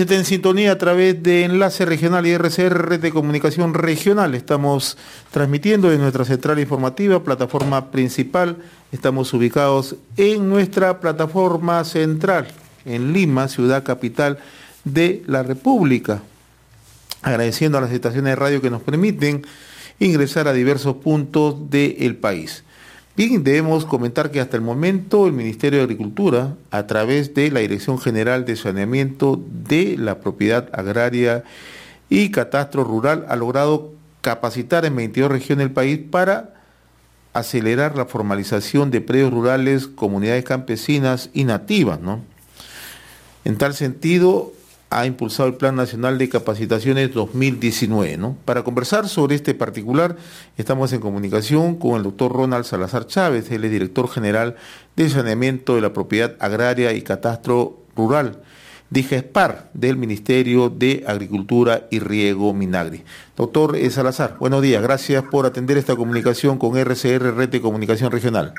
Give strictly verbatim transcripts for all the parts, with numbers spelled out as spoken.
Se está en sintonía a través de Enlace Regional y R C R, Red de Comunicación Regional. Estamos transmitiendo en nuestra central informativa, plataforma principal. Estamos ubicados en nuestra plataforma central, en Lima, ciudad capital de la República. Agradeciendo a las estaciones de radio que nos permiten ingresar a diversos puntos del país. Bien, debemos comentar que hasta el momento el Ministerio de Agricultura, a través de la Dirección General de Saneamiento de la Propiedad Agraria y Catastro Rural, ha logrado capacitar en veintidós regiones del país para acelerar la formalización de predios rurales, comunidades campesinas y nativas, ¿no? En tal sentido, ha impulsado el Plan Nacional de Capacitaciones dos mil diecinueve, ¿no? Para conversar sobre este particular, estamos en comunicación con el doctor Ronald Salazar Chávez, él es director general de Saneamiento de la Propiedad Agraria y Catastro Rural, DIGESPAR, del Ministerio de Agricultura y Riego Minagri. Doctor Salazar, buenos días, gracias por atender esta comunicación con R C R, Red de Comunicación Regional.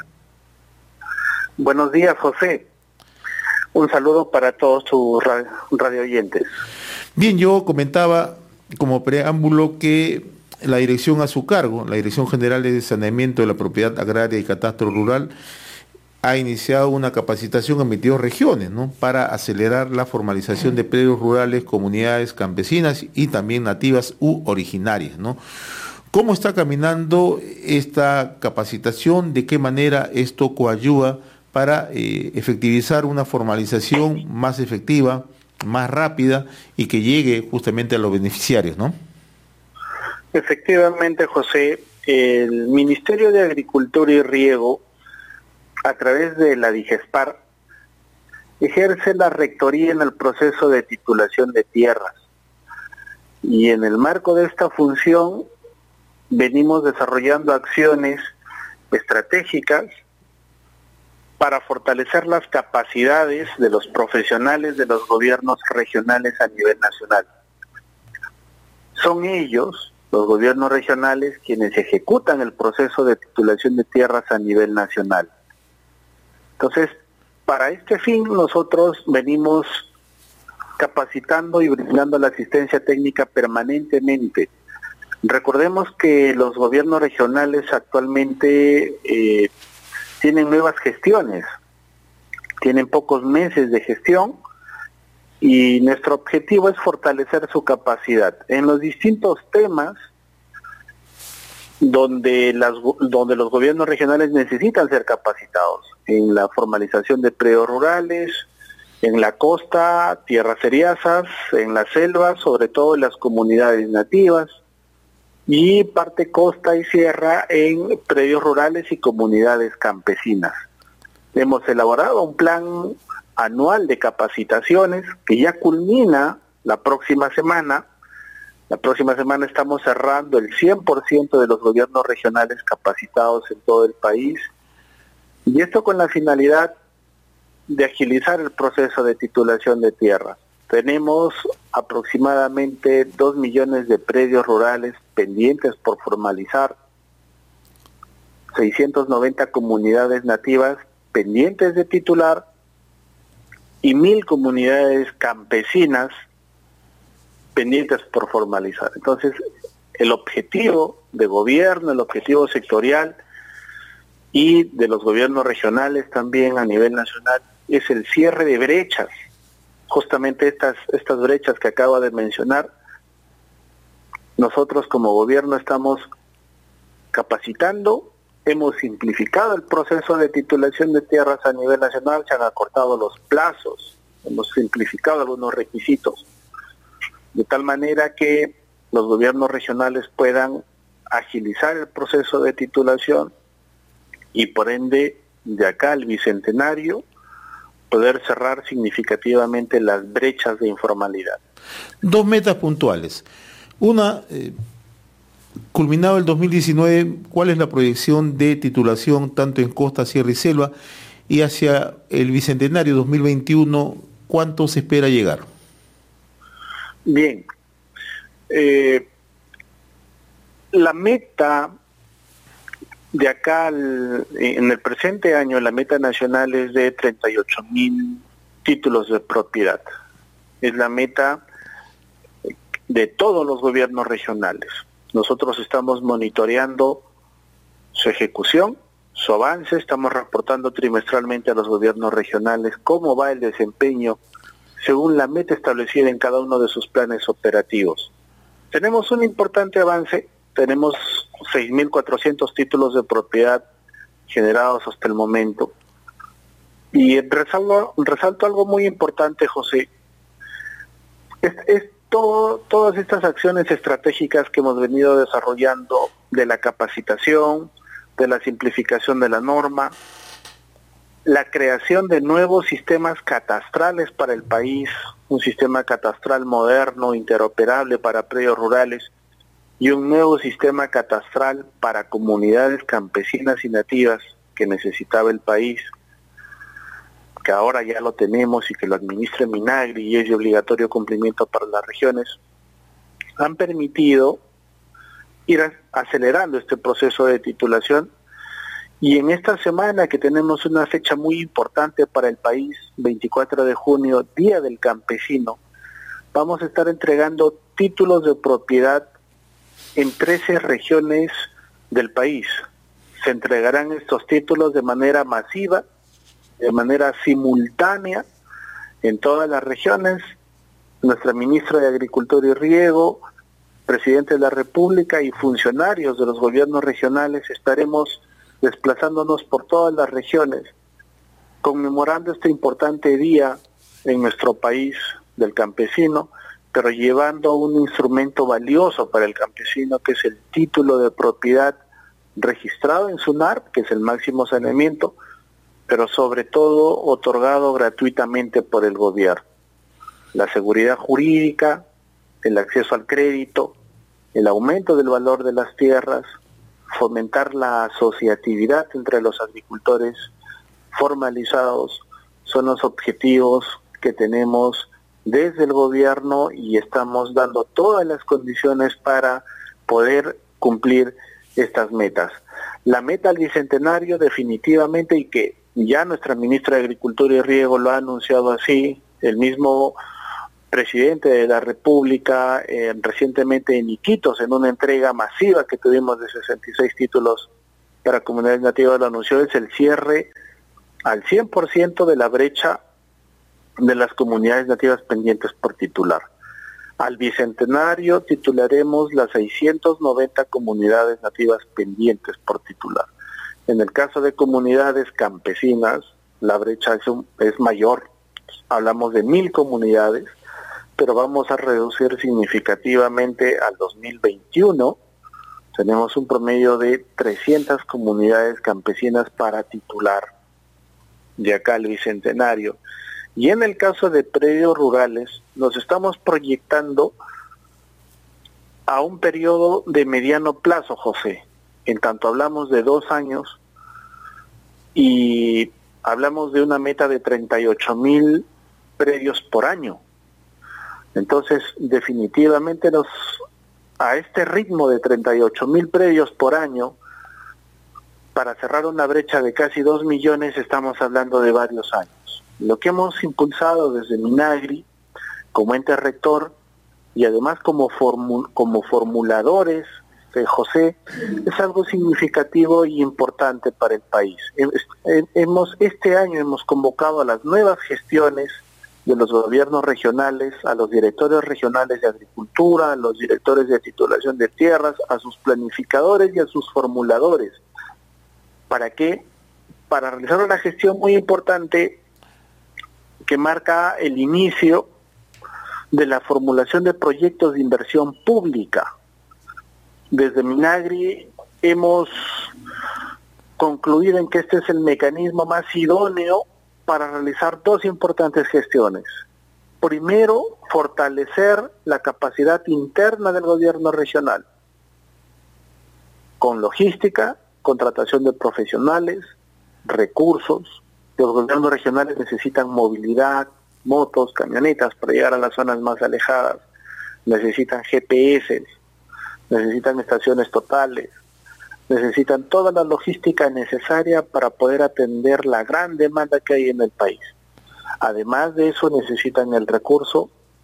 Buenos días, José. Un saludo para todos tus radio oyentes. Bien, yo comentaba como preámbulo que la dirección a su cargo, la Dirección General de Saneamiento de la Propiedad Agraria y Catastro Rural, ha iniciado una capacitación en veintidós regiones, ¿no?, para acelerar la formalización de predios rurales, comunidades campesinas y también nativas u originarias, ¿no? ¿Cómo está caminando esta capacitación? ¿De qué manera esto coadyuva para eh, efectivizar una formalización más efectiva, más rápida y que llegue justamente a los beneficiarios, ¿no? Efectivamente, José, el Ministerio de Agricultura y Riego, a través de la DIGESPAR, ejerce la rectoría en el proceso de titulación de tierras. Y en el marco de esta función, venimos desarrollando acciones estratégicas para fortalecer las capacidades de los profesionales de los gobiernos regionales a nivel nacional. Son ellos, los gobiernos regionales, quienes ejecutan el proceso de titulación de tierras a nivel nacional. Entonces, para este fin, nosotros venimos capacitando y brindando la asistencia técnica permanentemente. Recordemos que los gobiernos regionales actualmente eh, tienen nuevas gestiones, tienen pocos meses de gestión y nuestro objetivo es fortalecer su capacidad en los distintos temas donde, las, donde los gobiernos regionales necesitan ser capacitados, en la formalización de predios rurales, en la costa, tierras seriazas, en la selva, sobre todo en las comunidades nativas, y parte costa y sierra en predios rurales y comunidades campesinas. Hemos elaborado un plan anual de capacitaciones que ya culmina la próxima semana. La próxima semana estamos cerrando el cien por ciento de los gobiernos regionales capacitados en todo el país, y esto con la finalidad de agilizar el proceso de titulación de tierras. Tenemos aproximadamente dos millones de predios rurales pendientes por formalizar, seiscientas noventa comunidades nativas pendientes de titular y mil comunidades campesinas pendientes por formalizar. Entonces, el objetivo de gobierno, el objetivo sectorial y de los gobiernos regionales también a nivel nacional es el cierre de brechas. Justamente estas, estas brechas que acabo de mencionar, nosotros como gobierno estamos capacitando, hemos simplificado el proceso de titulación de tierras a nivel nacional, se han acortado los plazos, hemos simplificado algunos requisitos, de tal manera que los gobiernos regionales puedan agilizar el proceso de titulación y por ende, de acá al bicentenario, poder cerrar significativamente las brechas de informalidad. Dos metas puntuales. Una, eh, culminado el dos mil diecinueve, ¿cuál es la proyección de titulación tanto en costa, sierra y selva? Y hacia el bicentenario dos mil veintiuno, ¿cuánto se espera llegar? Bien. Eh, la meta de acá al, en el presente año, la meta nacional es de treinta y ocho mil títulos de propiedad. es la meta de todos los gobiernos regionales. Nosotros estamos monitoreando su ejecución, su avance, estamos reportando trimestralmente a los gobiernos regionales cómo va el desempeño según la meta establecida en cada uno de sus planes operativos. Tenemos un importante avance, tenemos seis mil cuatrocientos títulos de propiedad generados hasta el momento. Y resalto, resalto algo muy importante, José. Es, es todo, todas estas acciones estratégicas que hemos venido desarrollando, de la capacitación, de la simplificación de la norma, la creación de nuevos sistemas catastrales para el país, un sistema catastral moderno, interoperable para predios rurales, y un nuevo sistema catastral para comunidades campesinas y nativas que necesitaba el país, que ahora ya lo tenemos y que lo administra Minagri y es de obligatorio cumplimiento para las regiones, han permitido ir acelerando este proceso de titulación. Y en esta semana, que tenemos una fecha muy importante para el país, veinticuatro de junio, Día del Campesino, vamos a estar entregando títulos de propiedad en trece regiones del país. Se entregarán estos títulos de manera masiva, de manera simultánea, en todas las regiones. Nuestra ministra de Agricultura y Riego, presidente de la República y funcionarios de los gobiernos regionales estaremos desplazándonos por todas las regiones, conmemorando este importante día en nuestro país del campesino, pero llevando un instrumento valioso para el campesino, que es el título de propiedad registrado en SUNARP, que es el máximo saneamiento, pero sobre todo otorgado gratuitamente por el gobierno. La seguridad jurídica, el acceso al crédito, el aumento del valor de las tierras, fomentar la asociatividad entre los agricultores formalizados, son los objetivos que tenemos desde el gobierno y estamos dando todas las condiciones para poder cumplir estas metas. La meta al bicentenario definitivamente, y que ya nuestra ministra de Agricultura y Riego lo ha anunciado así, el mismo presidente de la República eh, recientemente en Iquitos, en una entrega masiva que tuvimos de sesenta y seis títulos para comunidades nativas, lo anunció, es el cierre al cien por ciento de la brecha de las comunidades nativas pendientes por titular. Al bicentenario titularemos las seiscientas noventa comunidades nativas pendientes por titular. En el caso de comunidades campesinas, la brecha es, un, es mayor, hablamos de mil comunidades, pero vamos a reducir significativamente al dos mil veintiuno. Tenemos un promedio de trescientas comunidades campesinas para titular de acá al bicentenario. Y en el caso de predios rurales, nos estamos proyectando a un periodo de mediano plazo, José. En tanto hablamos de dos años y hablamos de una meta de treinta y ocho mil predios por año. Entonces, definitivamente nos, a este ritmo de treinta y ocho mil predios por año, para cerrar una brecha de casi dos millones, estamos hablando de varios años. Lo que hemos impulsado desde Minagri, como ente rector, y además como, formu, como formuladores, eh, José, es algo significativo y importante para el país. Hemos, este año hemos convocado a las nuevas gestiones de los gobiernos regionales, a los directores regionales de agricultura, a los directores de titulación de tierras, a sus planificadores y a sus formuladores. ¿Para qué? Para realizar una gestión muy importante que marca el inicio de la formulación de proyectos de inversión pública. Desde Minagri hemos concluido en que este es el mecanismo más idóneo para realizar dos importantes gestiones. Primero, fortalecer la capacidad interna del gobierno regional, con logística, contratación de profesionales, recursos. Los gobiernos regionales necesitan movilidad, motos, camionetas para llegar a las zonas más alejadas, necesitan G P S, necesitan estaciones totales, necesitan toda la logística necesaria para poder atender la gran demanda que hay en el país. Además de eso, necesitan el recurso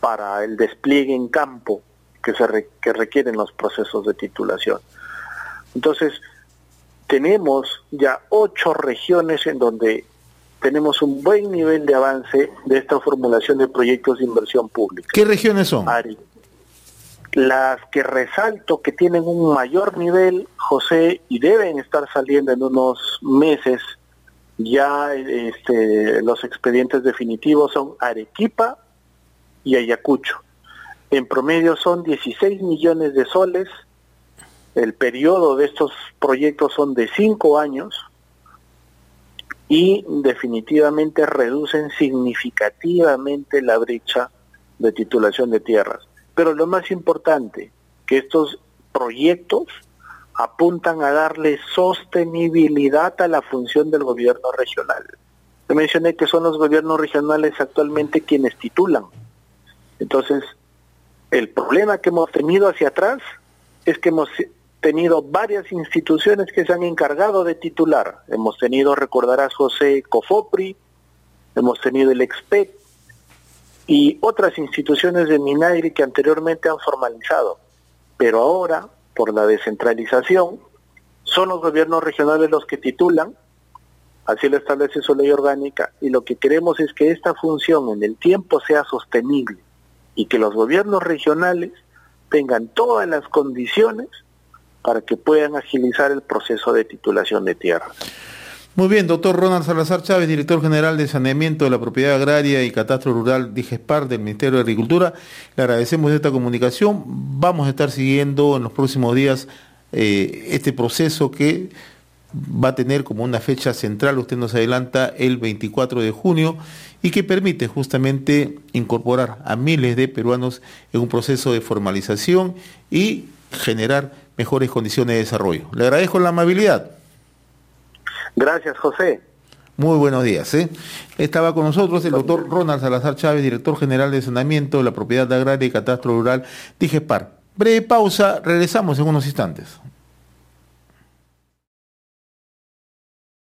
para el despliegue en campo que, se re, que requieren los procesos de titulación. Entonces, tenemos ya ocho regiones en donde tenemos un buen nivel de avance de esta formulación de proyectos de inversión pública. ¿Qué regiones son? Ari, las que resalto que tienen un mayor nivel, José, y deben estar saliendo en unos meses ya este, los expedientes definitivos, son Arequipa y Ayacucho. En promedio son dieciséis millones de soles. El periodo de estos proyectos son de cinco años y definitivamente reducen significativamente la brecha de titulación de tierras. Pero lo más importante, que estos proyectos apuntan a darle sostenibilidad a la función del gobierno regional. Te mencioné que son los gobiernos regionales actualmente quienes titulan. Entonces, el problema que hemos tenido hacia atrás es que hemos tenido varias instituciones que se han encargado de titular. Hemos tenido, recordarás, José, COFOPRI, hemos tenido el EXPET y otras instituciones de Minagri que anteriormente han formalizado. Pero ahora, por la descentralización, son los gobiernos regionales los que titulan, así lo establece su ley orgánica, y lo que queremos es que esta función en el tiempo sea sostenible y que los gobiernos regionales tengan todas las condiciones para que puedan agilizar el proceso de titulación de tierras. Muy bien, doctor Ronald Salazar Chávez, director general de Saneamiento de la Propiedad Agraria y Catastro Rural DIGESPAR del Ministerio de Agricultura. Le agradecemos esta comunicación. Vamos a estar siguiendo en los próximos días eh, este proceso que va a tener como una fecha central, usted nos adelanta, el veinticuatro de junio, y que permite justamente incorporar a miles de peruanos en un proceso de formalización y generar mejores condiciones de desarrollo. Le agradezco la amabilidad. Gracias, José. Muy buenos días. ¿eh? Estaba con nosotros el doctor Ronald Salazar Chávez, director general de Saneamiento de la Propiedad Agraria y Catastro Rural DIGESPAR. Breve pausa, regresamos en unos instantes.